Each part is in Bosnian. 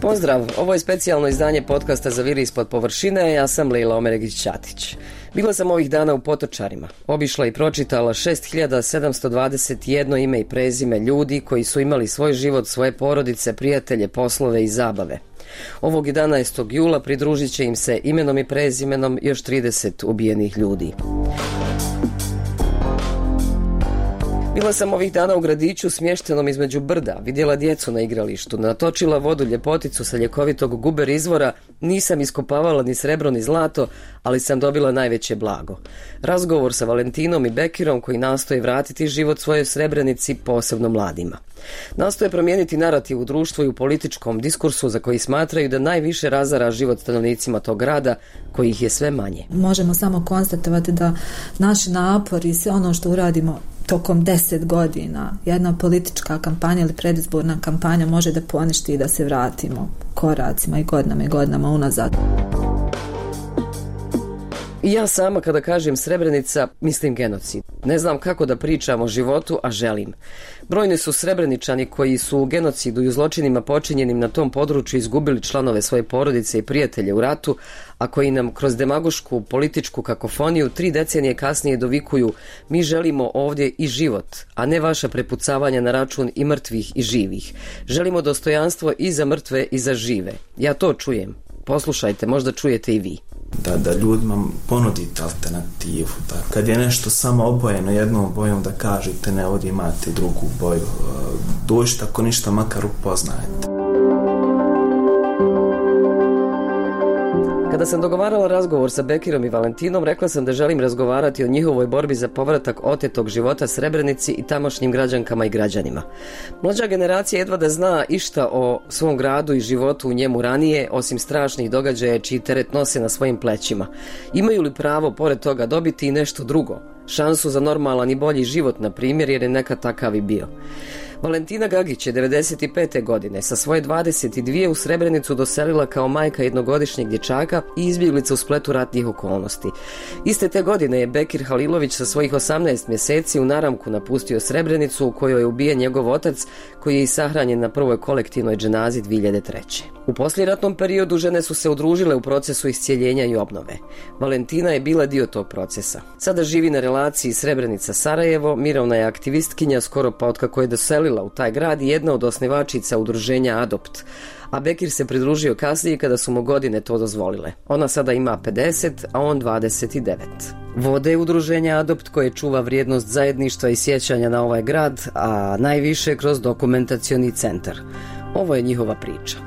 Pozdrav, ovo je specijalno izdanje podcasta Za viri ispod površine, ja sam Lejla Omeregić-Ćatić. Bila sam ovih dana u Potočarima, obišla i pročitala 6721 ime i prezime ljudi koji su imali svoj život, svoje porodice, prijatelje, poslove i zabave. Ovog 11. jula pridružit će im se imenom i prezimenom još 30 ubijenih ljudi. Bila sam ovih dana u gradiću smještenom između brda, vidjela djecu na igralištu, natočila vodu ljepoticu sa ljekovitog Guber izvora, nisam iskopavala ni srebro ni zlato, ali sam dobila najveće blago. Razgovor sa Valentinom i Bekirom koji nastoje vratiti život svojoj Srebrenici, posebno mladima. Nastoje promijeniti narativ u društvu i u političkom diskursu za koji smatraju da najviše razara život stanovnicima tog grada, kojih je sve manje. Možemo samo konstatovati da naši napori i sve ono što uradimo tokom 10 godina, jedna politička kampanja ili predizborna kampanja može da poništi i da se vratimo koracima i godinama unazad. I ja sama kada kažem Srebrenica, mislim genocid. Ne znam kako da pričam o životu, a želim. Brojni su Srebreničani koji su u genocidu i u zločinima počinjenim na tom području izgubili članove svoje porodice i prijatelje u ratu, a koji nam kroz demagošku političku kakofoniju 3 decenije kasnije dovikuju: mi želimo ovdje i život, a ne vaša prepucavanja na račun i mrtvih i živih. Želimo dostojanstvo i za mrtve i za žive. Ja to čujem. Poslušajte, možda čujete i vi. Da ljudima ponudite alternativu. Da kad je nešto samo obojeno jednom bojom, da kažete ne, ovdje imate drugu boju. Dođite, ako ništa, makar upoznajete. Kada sam dogovarala razgovor sa Bekirom i Valentinom, rekla sam da želim razgovarati o njihovoj borbi za povratak otetog života Srebrenici i tamošnjim građankama i građanima. Mlađa generacija jedva da zna išta o svom gradu i životu u njemu ranije, osim strašnih događaja čiji teret nose na svojim plećima. Imaju li pravo, pored toga, dobiti i nešto drugo? Šansu za normalan i bolji život, na primjer, jer je nekad takav i bio. Valentina Gagić je 95. godine sa svoje 22 u Srebrenicu doselila kao majka jednogodišnjeg dječaka i izbjeglica u spletu ratnih okolnosti. Iste te godine je Bekir Halilović sa svojih 18 mjeseci u naramku napustio Srebrenicu, u kojoj je ubijen njegov otac, koji je i sahranjen na prvoj kolektivnoj dženazi 2003. U poslijeratnom periodu žene su se udružile u procesu iscijeljenja i obnove. Valentina je bila dio tog procesa. Sada živi na relaciji Srebrenica-Sarajevo, mirovna je aktivistkinja skoro pa otkako je doselila u taj grad i jedna od osnivačica udruženja Adopt. A Bekir se pridružio kasnije kada su mu godine to dozvolile. Ona sada ima 50, a on 29. Vode udruženja Adopt koje čuva vrijednost zajedništva i sjećanja na ovaj grad, a najviše kroz dokumentacioni centar. Ovo je njihova priča.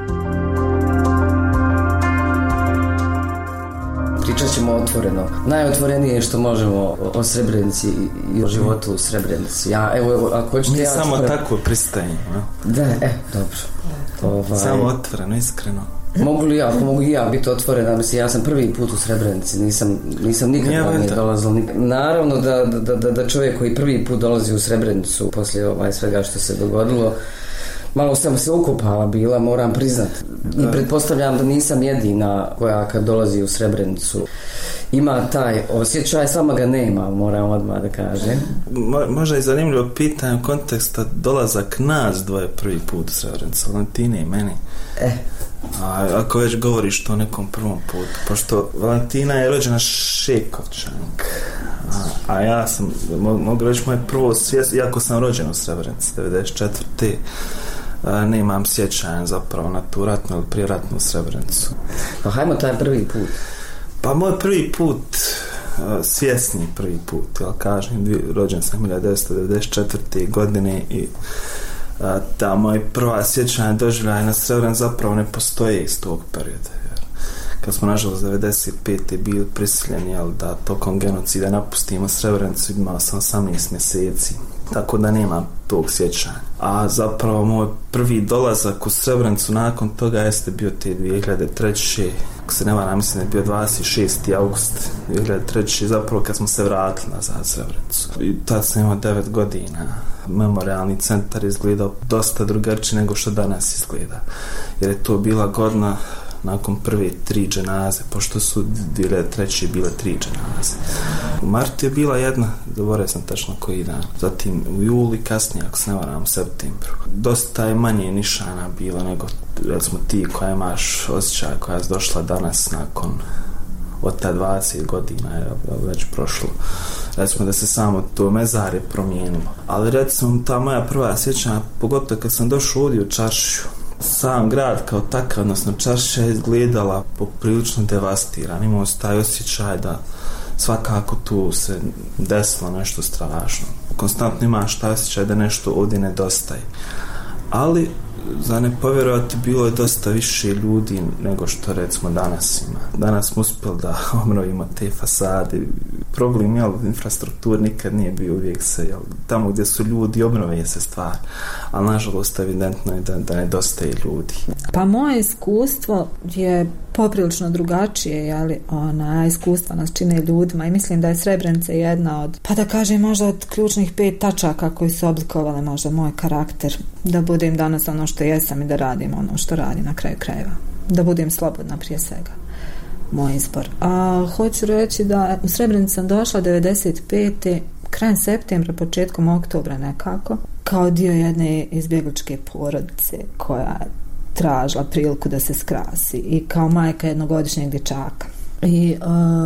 Pričat ćemo otvoreno. Najotvorenije što možemo o Srebrenici i o životu u Srebrenici. Ako hoćete, mi samo tako pristajemo. Da, dobro. Samo otvoreno, iskreno. Mogu i ja biti otvorena? Mislim, ja sam prvi put u Srebrenici, nisam nikad nije dolazila. Naravno da čovjek koji prvi put dolazi u Srebrenicu poslije svega što se dogodilo, malo sam se ukopala bila, moram priznat. I pretpostavljam da nisam jedina koja kad dolazi u Srebrenicu ima taj osjećaj, sama ga nema, moram odmah da kažem. Možda je zanimljivo pitanje u konteksta dolazak nas dvoje prvi put u Srebrenicu, Valentine i meni. Ako već govoriš to o nekom prvom putu, pošto Valentina je rođena Šekovčank, a ja sam, mogu reći, moje prvo svijest, iako sam rođen u Srebrenici 94. Nemam sjećanja zapravo na tu ratnu ili prijeratnu Srebrenicu. Pa hajmo taj prvi put. Pa moj prvi put, svjesni prvi put, ja kažem, rođen sam 1994. godine i ta moja prva sjećanja doživljaja na Srebrenicu zapravo ne postoje iz tog perioda. Kad smo nažalost 95. bili prisiljeni da tokom genocida napustimo Srebrenicu, imao sam 18 mjeseci, tako da nemam tog sjećanja. A zapravo moj prvi dolazak u Srebrenicu nakon toga jeste bio te 2003. Ako se ne varam, mislim da je bio 26. august 2003. zapravo kad smo se vratili nazad u Srebrenicu. I tad sam imao 9 godina. Memorialni centar izgledao dosta drugačije nego što danas izgleda. Jer je to bila godina nakon prve 3 dženaze, pošto su 2003. bile 3 dženaze. U martu je bila jedna, govorio sam tačno koji dan, zatim u juli, kasnije, ako se ne varam, u septembru. Dosta je manje nišana bilo nego, recimo, ti koja imaš osjećaj, koja je došla danas nakon od ta 20 godina je već prošlo. Recimo da se samo to mezarje promijenilo. Ali recimo ta moja prva sjećanja, pogotovo kad sam došao ovdje u Čaršiju, sam grad kao takav, odnosno Čaršija je izgledala poprilično devastiran. Imao se taj osjećaj da svakako tu se desilo nešto strašno. Konstantno imaš taj osjećaj da nešto ovdje nedostaje. Ali za ne povjerovati, bilo je dosta više ljudi nego što recimo danas ima. Danas smo uspjeli da obnovimo te fasade. Problem, infrastruktura nikad nije bio, uvijek se, tamo gdje su ljudi obnove se stvar. Ali nažalost evidentno je da nedostaje ljudi. Pa moje iskustvo je poprilično drugačije, iskustva nas čine ljudima i mislim da je Srebrenica jedna od, pa da kažem, možda od ključnih 5 tačaka koji su oblikovale možda moj karakter, da budem danas ono što jesam i da radim ono što radim na kraju krajeva. Da budem slobodna prije svega. Moj izbor. A hoću reći da u Srebrenici sam došla 95. krajem septembra, početkom oktobra nekako, kao dio jedne izbjegličke porodice koja tražila priliku da se skrasi i kao majka jednogodišnjeg dječaka. I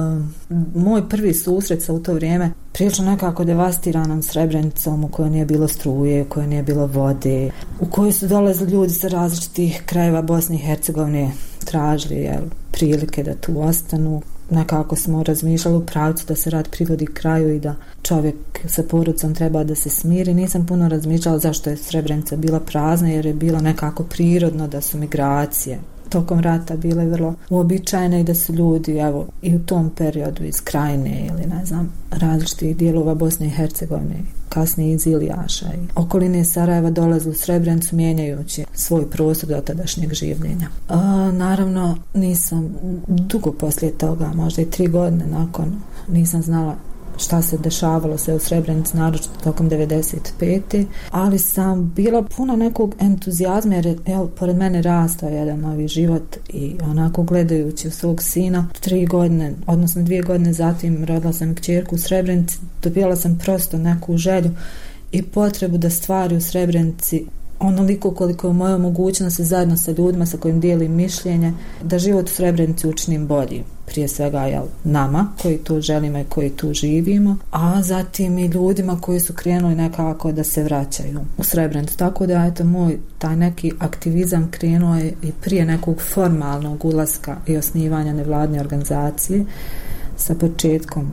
moj prvi susret sa u to vrijeme prilično nekako devastiranom Srebrenicom, u kojoj nije bilo struje, u kojoj nije bilo vode, u kojoj su dolazili ljudi sa različitih krajeva Bosne i Hercegovine, tražili prilike da tu ostanu. Nekako smo razmišljali u pravcu da se rad privodi kraju i da čovjek sa porodicom treba da se smiri. Nisam puno razmišljala zašto je Srebrenica bila prazna, jer je bilo nekako prirodno da su migracije tokom rata bile vrlo uobičajene i da su ljudi i u tom periodu iz Krajine ili različitih dijelova Bosne i Hercegovine, kasnije iz Ilijaša i okoline Sarajeva dolaze u Srebrenicu mijenjajući svoj prostor do tadašnjeg življenja. Naravno nisam dugo poslije toga, možda i 3 godine nakon, nisam znala šta se dešavalo sve u Srebrenici, naročito tokom 95. Ali sam bila puna nekog entuzijazma jer pored mene rastao jedan novi život i onako gledajući u svog sina 3 godine, odnosno 2 godine zatim rodila sam kćerku u Srebrenici, dobila sam prosto neku želju i potrebu da stvari u Srebrenici onoliko koliko je moja mogućnost zajedno sa ljudima sa kojim dijelim mišljenje, da život u Srebrenici učinim bolji. Prije svega nama koji tu želimo i koji tu živimo, a zatim i ljudima koji su krenuli nekako da se vraćaju u Srebrenicu. Tako da moj taj neki aktivizam krenuo je i prije nekog formalnog ulaska i osnivanja nevladne organizacije sa početkom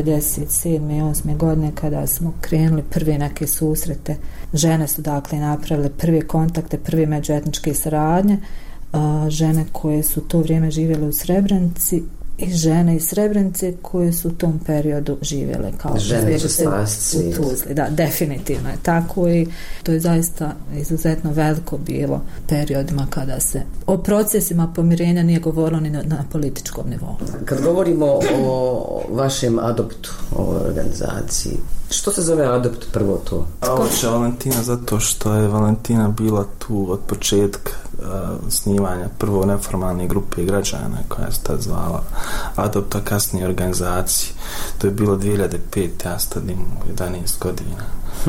97. i 8. godine kada smo krenuli prve neke susrete. Žene su dakle napravile prve kontakte, prve međuetničke saradnje, žene koje su to vrijeme živjele u Srebrenici i žene iz Srebrenice koje su u tom periodu živjele kao žene će spasti u Tuzli. Da, definitivno je tako i to je zaista izuzetno veliko bilo periodima kada se o procesima pomirenja nije govorilo ni na političkom nivou. Kad govorimo o vašem adoptu, o organizaciji, što se zove adopt prvo to? Uopće Valentina zato što je Valentina bila tu od početka snimanja prvo neformalne grupe građana koja se tad zvala Adopt, a kasnije organizaciji. To je bilo 2005. Ja stadim 11 godina.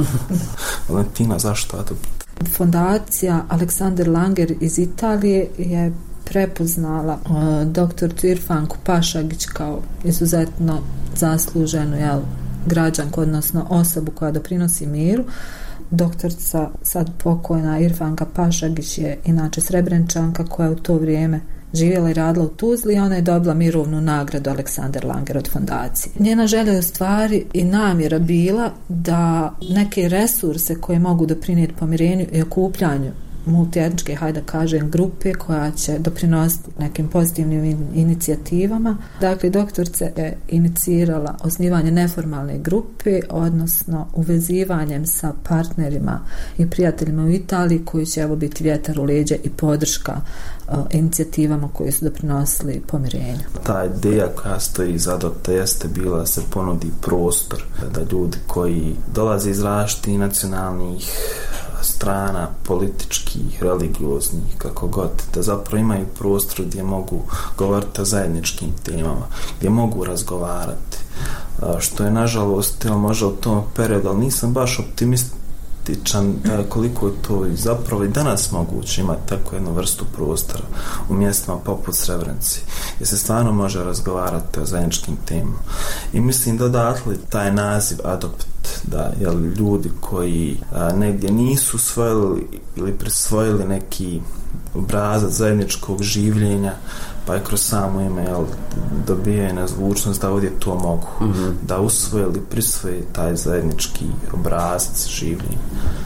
Valentina, zašto Adopt? Fondacija Aleksander Langer iz Italije je prepoznala doktoricu Irfanku Pašagić kao izuzetno zasluženu građanku, odnosno osobu koja doprinosi miru. Doktorica, sad pokojna Irfanka Pašagić, je inače Srebreničanka koja u to vrijeme živjela i radila u Tuzli i ona je dobila mirovnu nagradu Aleksander Langer od fondacije. Njena želja je u stvari i namjera bila da neke resurse koje mogu doprinijeti pomirenju i okupljanju multietničke, hajde da kažem, grupe koja će doprinositi nekim pozitivnim inicijativama. Dakle, doktorica je inicirala osnivanje neformalne grupe, odnosno uvezivanjem sa partnerima i prijateljima u Italiji koji će biti vjetar u leđa i podrška inicijativama koje su doprinosili pomirenju. Ta ideja koja stoji iza Adopta jeste bila da se ponudi prostor da ljudi koji dolaze iz različitih nacionalnih strana, političkih, religioznih, kako god, da zapravo imaju prostor gdje mogu govoriti o zajedničkim temama, gdje mogu razgovarati, što je nažalost možda u tom periodu, ali nisam baš optimističan koliko je to zapravo i danas moguće imati takvu jednu vrstu prostora u mjestima poput Srebrenice, gdje se stvarno može razgovarati o zajedničkim temama. I mislim da odatle taj naziv adopt, da ljudi koji negdje nisu usvojili ili prisvojili neki obrazac zajedničkog življenja, pa je kroz samo ime dobijaju na zvučnost da ovdje to mogu, da usvoje ili prisvoje taj zajednički obrazac življenja.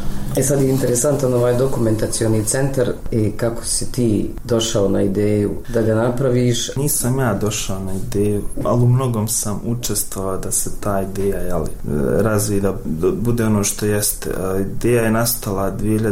Sad je interesantan ovaj dokumentacioni centar i kako si ti došao na ideju da ga napraviš? Nisam ja došao na ideju, ali u mnogom sam učestvovao da se ta ideja razvije, da bude ono što jeste. Ideja je nastala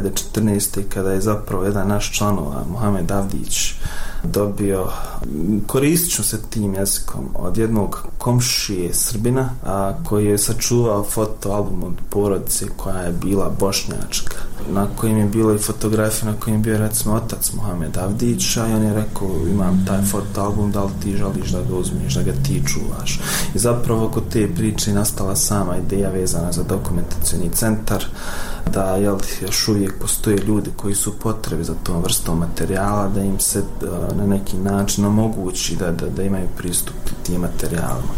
2014. kada je zapravo jedan naš članova, Mohamed Avdić, dobio, koristit ću se tim jezikom, od jednog komšije Srbina koji je sačuvao fotoalbum od porodice koja je bila bošnjačka, na kojim je bilo i fotografija na kojim je bio recimo otac Mohamed Avdića, i on je rekao, imam taj fotoalbum, da li ti želiš da ga uzmiješ, da ga ti čuvaš. I zapravo oko te priče nastala sama ideja vezana za dokumentacioni centar, da još uvijek postoje ljudi koji su potrebi za tom vrstom materijala, da im se na neki način omogući da imaju pristup tim materijalima.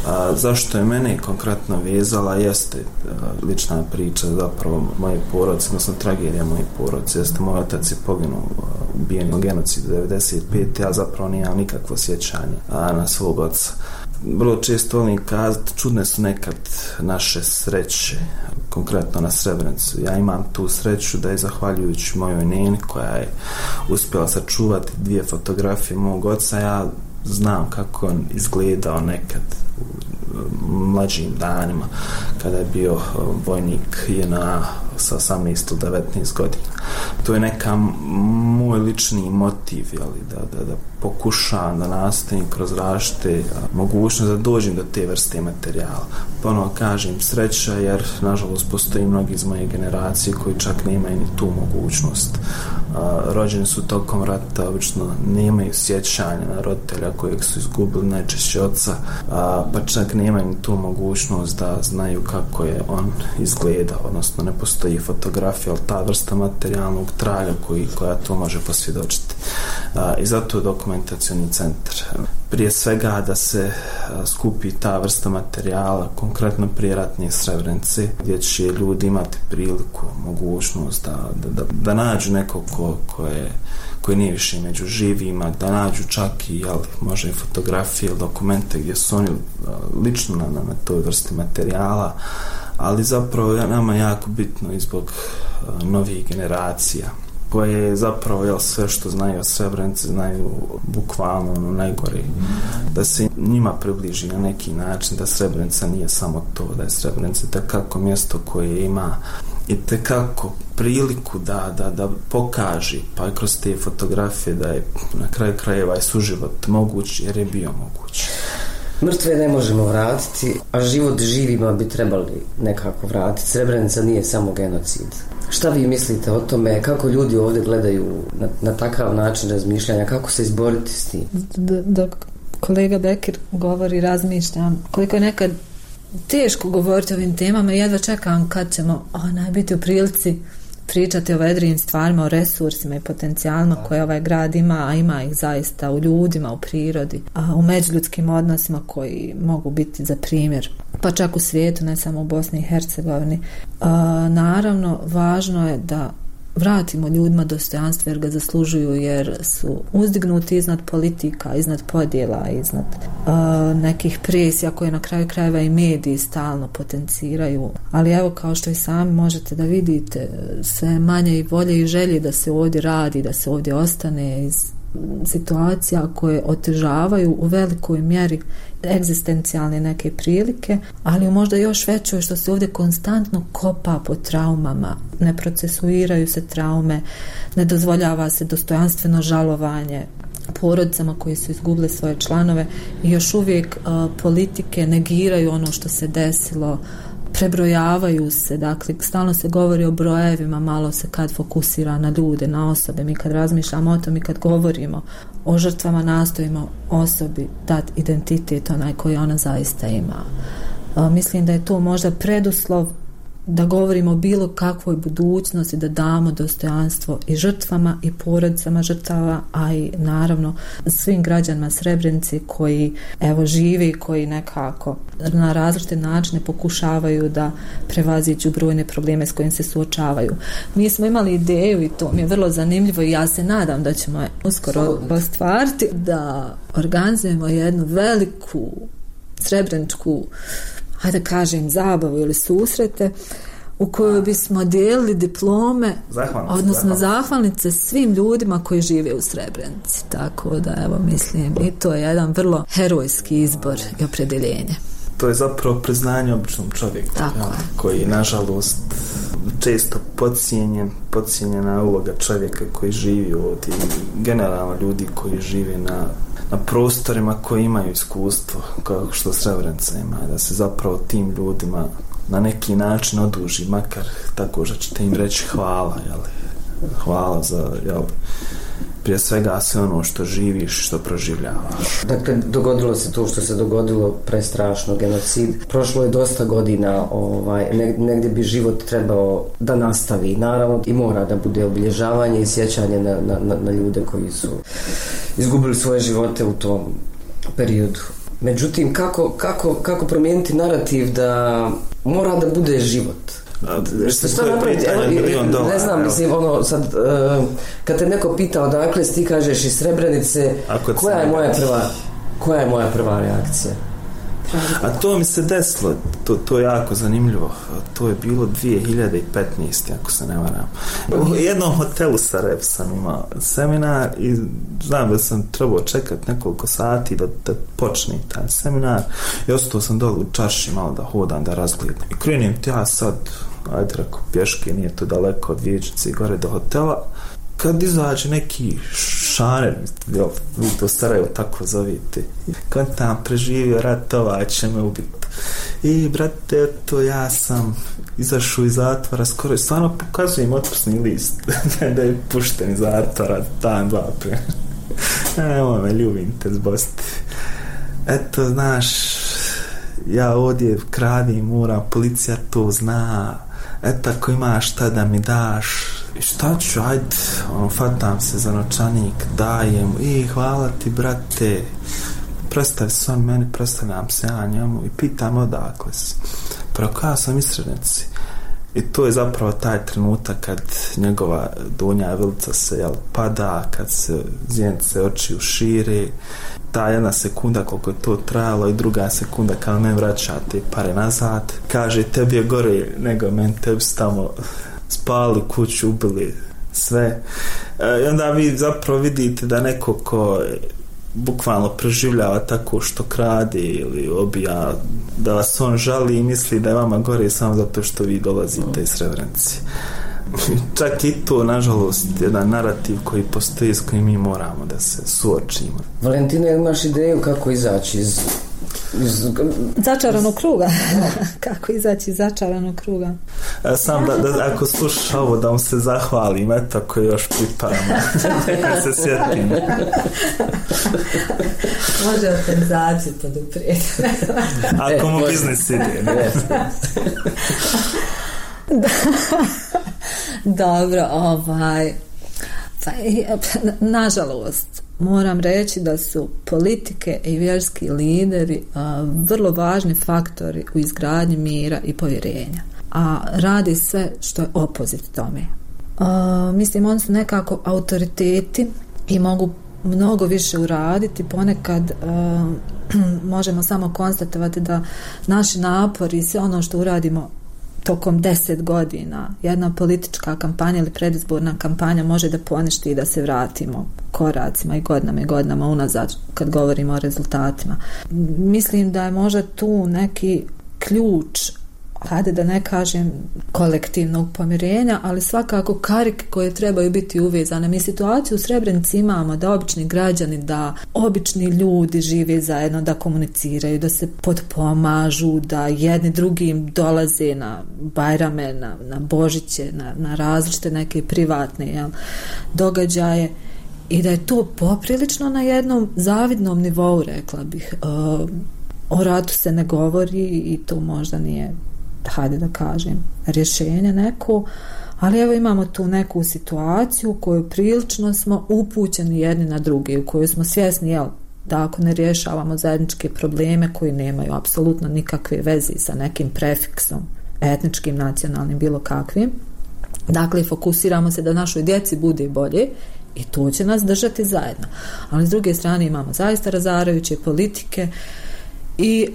Zašto je mene konkretno vezala jeste lična priča zapravo moje porodice, odnosno tragedija moje porodice, jeste moj otac je poginuo ubijen u genocidu 95. Ja zapravo nimam nikakvo sjećanje na svog oca. Vrlo često volim kazati, čudne su nekad naše sreće, konkretno na Srebrenicu. Ja imam tu sreću da je zahvaljujući mojoj neni koja je uspjela sačuvati 2 fotografije mog oca, ja znam kako on izgledao nekad u mlađim danima kada je bio vojnik JNA sa 18 ili 19 godina. To je neka moj lični motiv, da pokušavam da nastavim kroz različite mogućnosti da dođem do te vrste materijala. Ponovo kažem sreća, jer nažalost postoji mnogi iz moje generacije koji čak nemaju ni tu mogućnost. Rođeni su tokom rata, obično nemaju sjećanja na roditelja kojeg su izgubili, najčešće oca, pa čak nemaju ni tu mogućnost da znaju kako je on izgledao, odnosno ne postoji fotografija, ali ta vrsta materijalnog traga koja to može posvjedočiti. I zato je dokumentacioni centar. Prije svega da se skupi ta vrsta materijala, konkretno prije ratne Srebrenice, gdje će ljudi imati priliku, mogućnost da nađu nekog koji nije više među živima, da nađu čak i može i fotografije ili dokumente gdje su oni lično na toj vrsti materijala, ali zapravo nama jako bitno i zbog novih generacija koje zapravo sve što znaju o Srebrenici znaju bukvalno najgore, da se njima približi na neki način da Srebrenica nije samo to, da je Srebrenica tekako mjesto koje ima i tekako priliku da pokaže, pa i kroz te fotografije da je na kraju krajeva i suživot moguć, jer je bio moguć. Mrtve ne možemo vratiti, a život živima bi trebali nekako vratiti. Srebrenica nije samo genocid. Šta vi mislite o tome? Kako ljudi ovdje gledaju na takav način razmišljanja? Kako se izboriti s tim? Dok kolega Bekir govori, razmišljam koliko je nekad teško govoriti o ovim temama. Jedva čekam kad ćemo biti u prilici pričati o vedrijim stvarima, o resursima i potencijalima koje ovaj grad ima, a ima ih zaista u ljudima, u prirodi, u međuljudskim odnosima koji mogu biti za primjer, pa čak u svijetu, ne samo u Bosni i Hercegovini. Naravno, važno je da vratimo ljudima dostojanstvo jer ga zaslužuju, jer su uzdignuti iznad politika, iznad podjela, iznad nekih presija koje na kraju krajeva i mediji stalno potenciraju. Ali evo, kao što i sami možete da vidite, sve manje i volje i želje da se ovdje radi, da se ovdje ostane iz situacija koje otežavaju u velikoj mjeri egzistencijalne neke prilike, ali možda još većoj što se ovdje konstantno kopa po traumama, ne procesuiraju se traume, ne dozvoljava se dostojanstveno žalovanje porodicama koji su izgubile svoje članove i još uvijek politike negiraju ono što se desilo prebrojavaju se, dakle stalno se govori o brojevima, malo se kad fokusira na ljude, na osobe. Mi kad razmišljamo o tom i kad govorimo o žrtvama, nastojimo osobi dati identitet onaj koji ona zaista ima. Mislim da je to možda preduslov da govorimo o bilo kakvoj budućnosti, da damo dostojanstvo i žrtvama i porodicama žrtava, a i naravno svim građanima Srebrenice koji žive i koji nekako na različite načine pokušavaju da prevaziđu brojne probleme s kojim se suočavaju. Mi smo imali ideju i to mi je vrlo zanimljivo i ja se nadam da ćemo je uskoro ostvariti, da organizujemo jednu veliku srebreničku, hajde kažem, zabavu ili susrete u kojoj bismo dijelili diplome, zahvalnice svim ljudima koji žive u Srebrenici. Tako da, mislim, i to je jedan vrlo herojski izbor i opredjeljenje. To je zapravo priznanje običnom čovjeku, koji, nažalost, često podcijenjena uloga čovjeka koji živi ovdje i generalno ljudi koji žive na prostorima koji imaju iskustvo kao što Srebrenica ima, da se zapravo tim ljudima na neki način oduži, makar tako što ćete im reći hvala, hvala za, prije svega sve ono što živiš, što proživljavaš. Dakle, dogodilo se to što se dogodilo, prestrašno, genocid. Prošlo je dosta godina, negdje bi život trebao da nastavi, naravno, i mora da bude obilježavanje i sjećanje na ljude koji su izgubili svoje živote u tom periodu. Međutim, kako promijeniti narativ da mora da bude život? Što napraviti? Ne znam, mislim, sad, kad te neko pita odakle ti kažeš iz Srebrenice, koja je moja prva reakcija? A to mi se desilo, to je jako zanimljivo. To je bilo 2015. ako se ne varam. U jednom hotelu Sarajevo sam imao seminar i znam da sam trebao čekati nekoliko sati da počne taj seminar i ostao sam dole u čarši malo da hodam, da razgledam. I krenim ja sad, ajde rako, pješke, nije to daleko od Vijećnice gore do hotela. Kad izađe neki šaner, vi to Sarajevo tako zovite, kad tam preživio rat, ovaj će me ubiti. I brate, to ja sam izašao iz zatvora, skoro stvarno pokazujem otpusni list da je pušten iz zatvora dan, dva prije. Evo me, ljubim te zbosti. Eto, znaš, ja ovdje kradim, moram, policija to zna. Eto, ako imaš šta da mi daš, i šta ću, ajde, fatam se za novčanik, dajem, hvala ti, brate, predstavi se on meni, predstavljam se ja njemu i pitam odakle si. Preko ja sam iz Srebrenice. I to je zapravo taj trenutak kad njegova donja vilica se pada, kad se zjenice oči ušire, ta jedna sekunda koliko je to trajalo i druga sekunda kad me vraća te pare nazad, kaže tebi je gore nego meni, tebi su tamo spali kuću, ubili sve. I onda vi zapravo vidite da neko ko bukvalno preživljava tako što krade ili obija, da vas on žali i misli da je vama gore samo zato što vi dolazite iz Srebrenice. Čak i to, nažalost, jedan narativ koji postoji s kojim mi moramo da se suočimo. Valentina, imaš ideju kako izaći iz začaranog kruga? Kako izaći iz začaranog kruga? Sam da ako slušaš ovo da vam se zahvalim, eto ako još priparam da se sjetim. Može organizaciju poduprijeti. Ako mu biznis ide. Dobro, nažalost moram reći da su politike i vjerski lideri vrlo važni faktori u izgradnji mira i povjerenja, a radi sve što je opozit tome. Mislim, oni su nekako autoriteti i mogu mnogo više uraditi. Ponekad možemo samo konstatovati da naši napori i sve ono što uradimo tokom 10 godina, jedna politička kampanja ili predizborna kampanja može da poništi i da se vratimo koracima i godinama unazad kad govorimo o rezultatima. Mislim da je možda tu neki ključ hajde da ne kažem kolektivnog pomirenja, ali svakako karike koje trebaju biti uvezane. Mi situaciju u Srebrenici imamo da obični građani, da obični ljudi žive zajedno, da komuniciraju, da se potpomažu, da jedni drugim dolaze na Bajrame, na Božiće, na različite neke privatne događaje, i da je to poprilično na jednom zavidnom nivou, rekla bih. O ratu se ne govori i to možda nije, hajde da kažem, rješenje neko, ali evo imamo tu neku situaciju u kojoj prilično smo upućeni jedni na druge, u kojoj smo svjesni da ako ne rješavamo zajedničke probleme koji nemaju apsolutno nikakve veze sa nekim prefiksom etničkim, nacionalnim, bilo kakvim, dakle fokusiramo se da našoj djeci bude bolje i to će nas držati zajedno. Ali s druge strane imamo zaista razarajuće politike i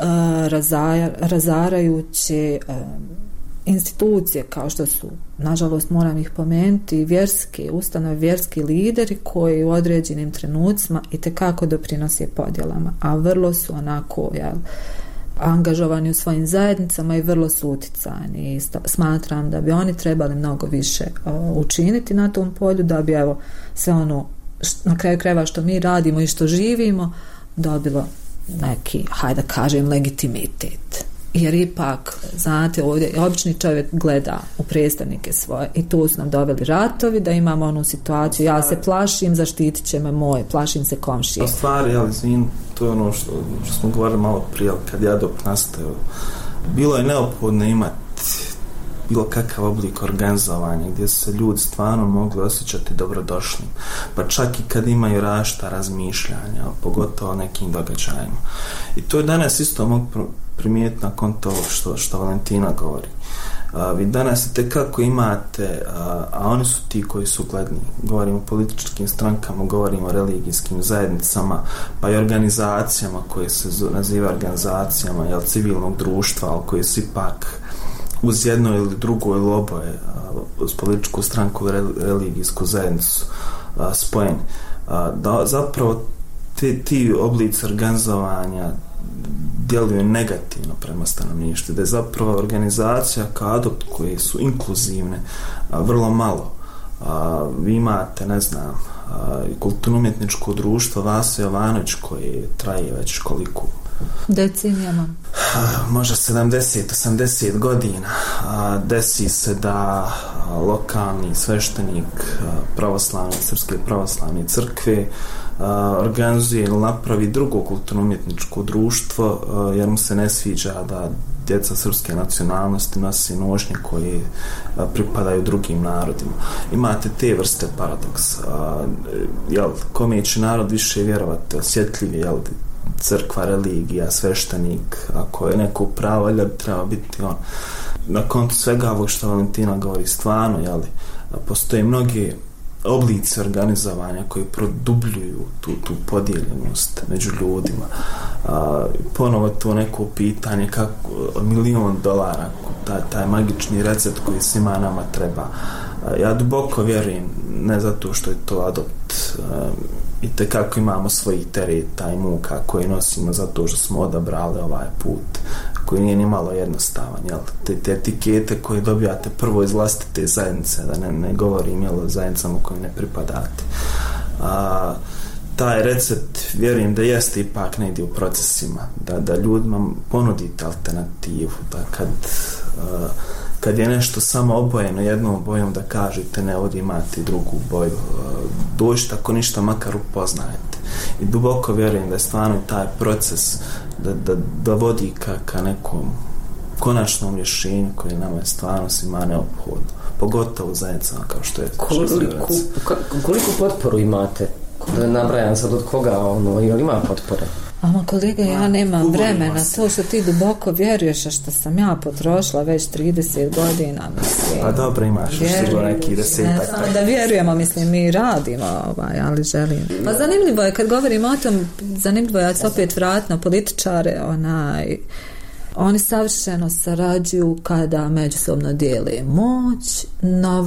razarajuće institucije kao što su, nažalost moram ih pomenuti, vjerske ustanove, vjerski lideri koji u određenim trenucima itekako doprinose podjelama, a vrlo su onako angažovani u svojim zajednicama i vrlo su uticajni, i smatram da bi oni trebali mnogo više učiniti na tom polju, da bi sve ono na kraju krajeva što mi radimo i što živimo dobilo neki, hajde da kažem, legitimitet. Jer ipak, znate, ovdje obični čovjek gleda u predstavnike svoje i tu su nam doveli ratovi, da imamo onu situaciju, ja se plašim, zaštitit će me moje, plašim se komšije. A stvari, to je ono što smo govorili malo prije, kad Jadop nastao, bilo je neophodno imati bilo kakav oblik organizovanja gdje su se ljudi stvarno mogli osjećati dobrodošli, pa čak i kad imaju različita razmišljanja, pogotovo o nekim događajima. I to je danas isto mogu primijetiti nakon toga što Valentina govori. Vi danas itekako imate, a oni su ti koji su gledni, govorimo o političkim strankama, govorimo o religijskim zajednicama, pa i organizacijama koje se nazivaju organizacijama civilnog društva, ali koje su ipak uz jedno ili drugo ili oboje, uz političku stranku i religijsku zajednicu spojeni. Da zapravo ti oblici organizovanja djeluju negativno prema stanovništvu, da je zapravo organizacija kao adopt koje su inkluzivne vrlo malo. Vi imate, ne znam, kulturno-umjetničko društvo Vasa Jovanović koje traje već koliko decenijama, možda 70-80 godina. Desi se da lokalni sveštenik Srpske pravoslavne crkve organizuje ili napravi drugo kulturno-umjetničko društvo jer mu se ne sviđa da djeca srpske nacionalnosti nosi nošnje koje pripadaju drugim narodima. Imate te vrste paradoksa. Kome će narod više vjerovati, osjetljivi, crkva, religija, sveštenik, ako je neko pravo, treba biti on. Na kontu svega ovog što Valentina govori, stvarno, postoje mnogi oblici organizovanja koji produbljuju tu podijeljenost među ljudima. Ponovo to neko pitanje kako $1.000.000, taj magični recept koji svima nama treba. Ja duboko vjerujem, ne zato što je to adopt, i tekako imamo svojih tereta i muka koje nosimo zato što smo odabrali ovaj put koji nije ni malo jednostavan, te etikete koje dobijate prvo iz vlastite zajednice, da ne govorim o zajednicama koje ne pripadate. Taj recept vjerujem da jeste ipak negdje u procesima, da ljudima ponudite alternativu, da kad je nešto samo obojeno jednom bojom, da kažete ne, ovdje imate drugu boju, dođite ako ništa makar upoznajete. I duboko vjerujem da je stvarno taj proces da vodi ka nekom konačnom rješenju koje nama je stvarno svima neophodno, pogotovo zajednicama kao što je koliko potporu imate? Da nabrajam sad od koga, ili ima potpore? Ama kolega, ja nemam vremena, to što ti duboko vjeruješ, a što sam ja potrošila već 30 godina, mislim. Pa dobro, imaš sigurno neki 10. Ne samo da vjerujemo, mislim, mi radimo, ali želim. Pa zanimljivo je, kad govorimo o tom, zanimljivo je, ja se opet vratno političare, oni savršeno sarađuju kada međusobno dijele moć,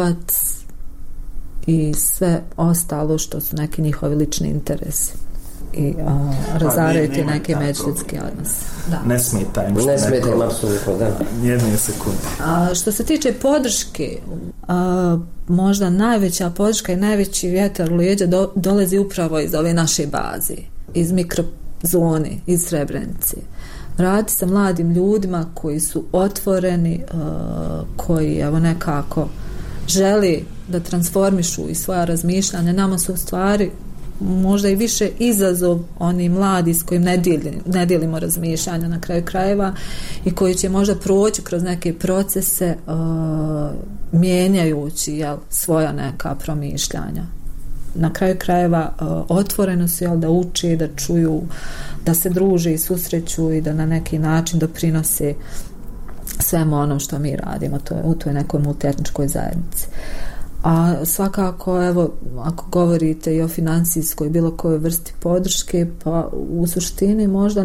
novac i sve ostalo što su neki njihovi lični interesi. i razarati neke međuljudske odnose. Ne smeta im. Ne smeta im, apsolutno, da. Jedne sekunde. Što se tiče podrške, možda najveća podrška i najveći vjetar u leđa dolazi upravo iz ove naše baze, iz mikrozone, iz Srebrenice. Raditi sa mladim ljudima koji su otvoreni, koji evo nekako želi da transformišu i svoja razmišljanja. Nama su u stvari možda i više izazov oni mladi s kojim ne dijelimo razmišljanja na kraju krajeva i koji će možda proći kroz neke procese mijenjajući svoja neka promišljanja. Na kraju krajeva otvoreno su da uči, da čuju, da se druže i susreću i da na neki način doprinose svemu onom što mi radimo u toj nekoj multietničkoj zajednici. A svakako, evo, ako govorite i o financijskoj bilo kojoj vrsti podrške, pa u suštini možda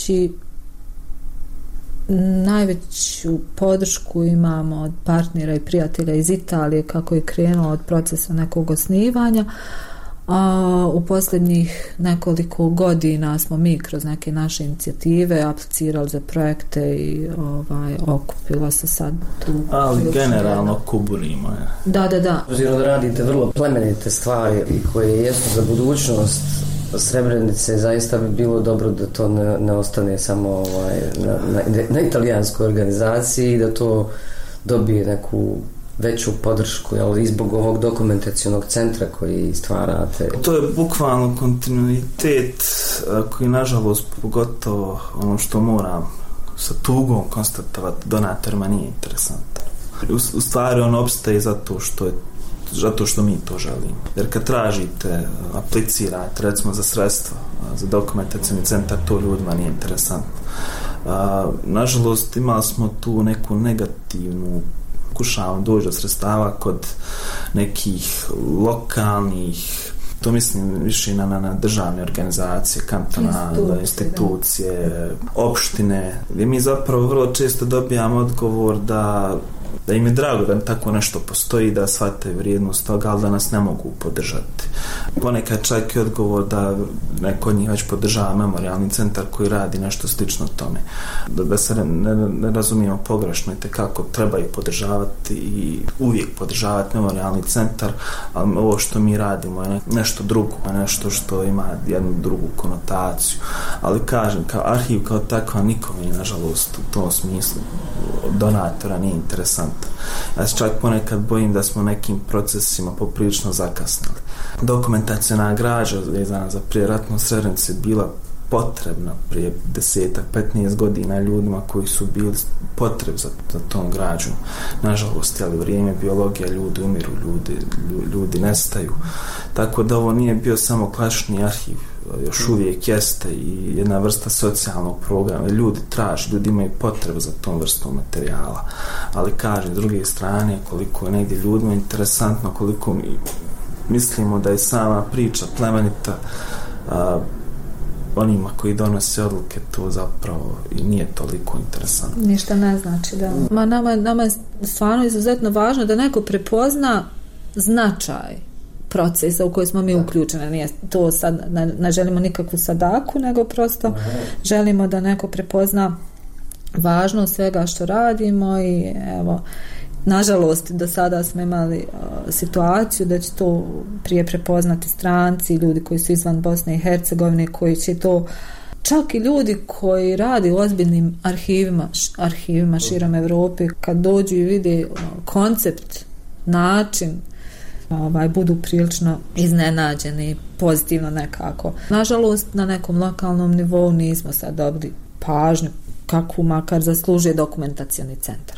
najveću podršku imamo od partnera i prijatelja iz Italije, kako je krenuo od procesa nekog osnivanja, a u posljednjih nekoliko godina smo mi kroz neke naše inicijative aplicirali za projekte i okupilo se sad tu. Ali generalno kuburimo. Da. Obzirom da radite vrlo plemenite stvari i koje jesu za budućnost Srebrenice, zaista bi bilo dobro da to ne ostane samo na italijanskoj organizaciji, da to dobije neku veću podršku, i zbog ovog dokumentacionog centra koji stvarate. To je bukvalno kontinuitet koji, nažalost, pogotovo ono što moram sa tugom konstatovati, donatorima nije interesantan. U stvari on opstaje zato što mi to želimo. Jer kad tražite, aplicirate recimo za sredstva, za dokumentacioni centar, to ljudima nije interesantno. Nažalost, imali smo tu neku negativnu, pokušavam doći do sredstava kod nekih lokalnih, to mislim više na državne organizacije, kantonalne institucije, opštine, gdje mi zapravo vrlo često dobijamo odgovor da im je drago da tako nešto postoji, da shvate vrijednost toga, ali da nas ne mogu podržati. Ponekad čak i odgovor da neko od njih već podržava memorijalni centar koji radi nešto slično tome. Da se ne razumijemo pogrešno i tekako treba ih podržavati i uvijek podržavati memorijalni centar, ali ovo što mi radimo je nešto drugo, nešto što ima jednu drugu konotaciju. Ali kažem, kao arhiv kao takva nikome, nažalost, u tom smislu donatora nije interesantno. Ja se čak ponekad bojim da smo nekim procesima poprilično zakasnili. Dokumentaciona građa vezana za prijeratnu Srebrenicu bila potrebna prije 10-15 godina ljudima koji su bili potreb za tom građom. Nažalost, vrijeme, biologija, ljudi umiru, ljudi nestaju. Tako da ovo nije bio samo klasični arhiv, još uvijek jeste i jedna vrsta socijalnog programa. Ljudi traže, ljudi imaju potrebu za tom vrstom materijala. Ali kažem, s druge strane, koliko je negdje ljudima interesantno, koliko mi mislimo da je sama priča plemenita, onima koji donose odluke to zapravo i nije toliko interesantno. Ništa ne znači, da. Nama je stvarno izuzetno važno da neko prepozna značaj procesa u koji smo mi uključeni. Nije to sad, ne želimo nikakvu sadaku, nego prosto želimo da neko prepozna važnost svega što radimo i evo, nažalost, do sada smo imali situaciju da će to prije prepoznati stranci, ljudi koji su izvan Bosne i Hercegovine, koji će to, čak i ljudi koji radi u ozbiljnim arhivima širom Evrope, kad dođu i vide koncept, način, budu prilično iznenađeni, pozitivno nekako. Nažalost, na nekom lokalnom nivou nismo sad dobili pažnju kakvu makar zaslužuje dokumentacioni centar.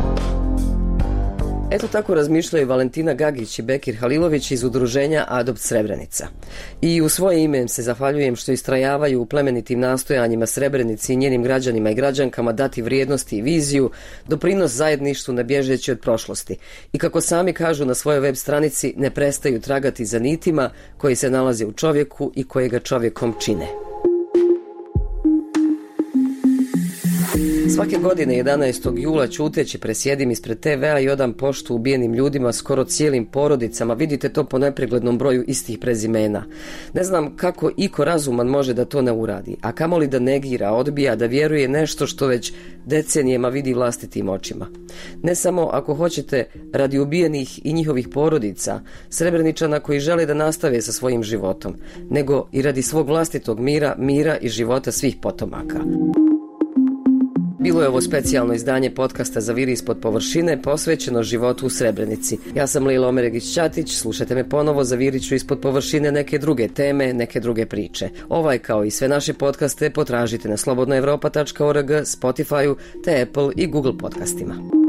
Eto tako razmišljaju Valentina Gagić i Bekir Halilović iz udruženja Adopt Srebrenica. I u svoje ime se zahvaljujem što istrajavaju u plemenitim nastojanjima Srebrenici i njenim građanima i građankama dati vrijednosti i viziju, doprinos zajedništvu ne bježeći od prošlosti. I kako sami kažu na svojoj web stranici, ne prestaju tragati za nitima koji se nalaze u čovjeku i koje ga čovjekom čine. Svake godine 11. jula ćuteći presjedim ispred TV-a i odam poštu ubijenim ljudima, skoro cijelim porodicama. Vidite to po nepreglednom broju istih prezimena. Ne znam kako iko razuman može da to ne uradi, a kamoli da negira, odbija, da vjeruje nešto što već decenijema vidi vlastitim očima. Ne samo, ako hoćete, radi ubijenih i njihovih porodica, Srebreničana koji žele da nastave sa svojim životom, nego i radi svog vlastitog mira i života svih potomaka. Bilo je ovo specijalno izdanje podcasta Zaviri ispod površine posvećeno životu u Srebrenici. Ja sam Lejla Omeregić-Ćatić, slušajte me ponovo, zavirit ću ispod površine neke druge teme, neke druge priče. Ovaj kao i sve naše podcaste potražite na slobodnoevropa.org, Spotify-u te Apple i Google podcastima.